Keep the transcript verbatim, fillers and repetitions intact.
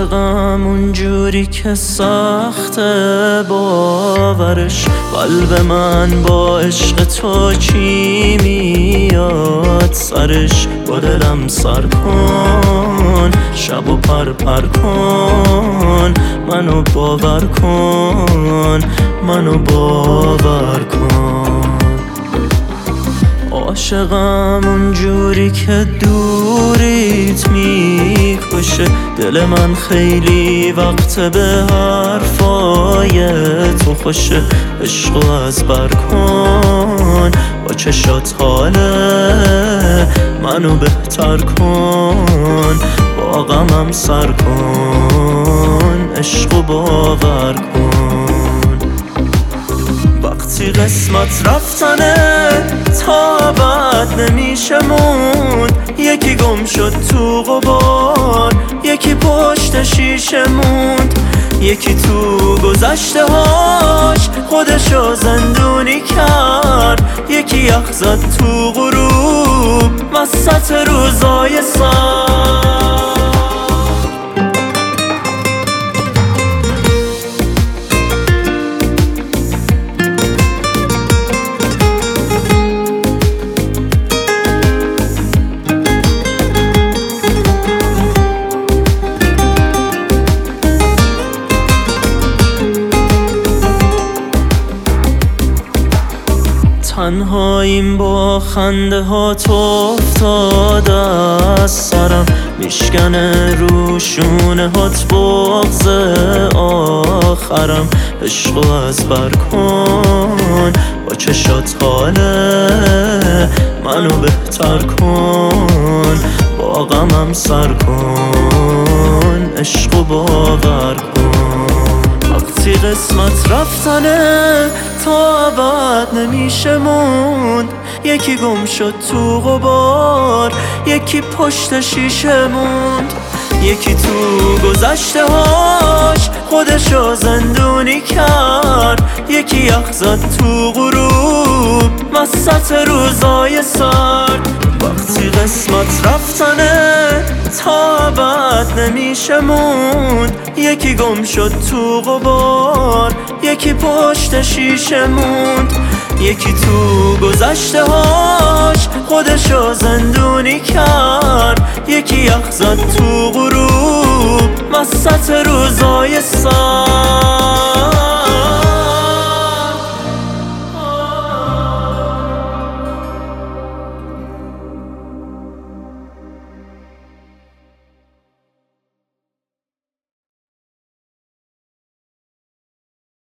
عاشقم اونجوری که سخته باورش، قلب من با عشق تو چی میاد سرش. با دلم سر کن شب و پر پر کن، منو باور کن منو باور کن. عاشقم اونجوری که دوریت میکشه، دل من خیلی وقت به حرفای تو خوشه. عشقو از بر کن با چشات حاله منو بهتر کن، با غمم سر کن عشقو باور کن. وقتی قسمت رفتنه تا بعد نمیشه موند، یکی گم شد تو غبار یکی پشت شیشه موند، یکی تو گذشته هاش خودشو زندونی کرد، یکی یخ زد تو غروب وسط روزای سر. تنهاییم با خنده ها تو افتاده از سرم، میشکنه روشونه هات بغض آخرم. عشقو از بر کن با چشات حاله منو بهتر کن، با غمم سر کن عشقو باور کن. وقتی قسمت رفتنه تا بعد نمیشه موند، یکی گم شد تو غبار یکی پشت شیشه موند، یکی تو گذشته هاش خودشو زندونی کرد، یکی یخ زد تو غروب وسط روزای سرد. وقتی قسمت رفتنه تا بعد نمیشه موند، یکی گم شد تو غبار یکی پشت شیشه موند، یکی تو گذشته هاش خودشو زندونی کرد، یکی یخ زد تو غروب وسط روزای سر.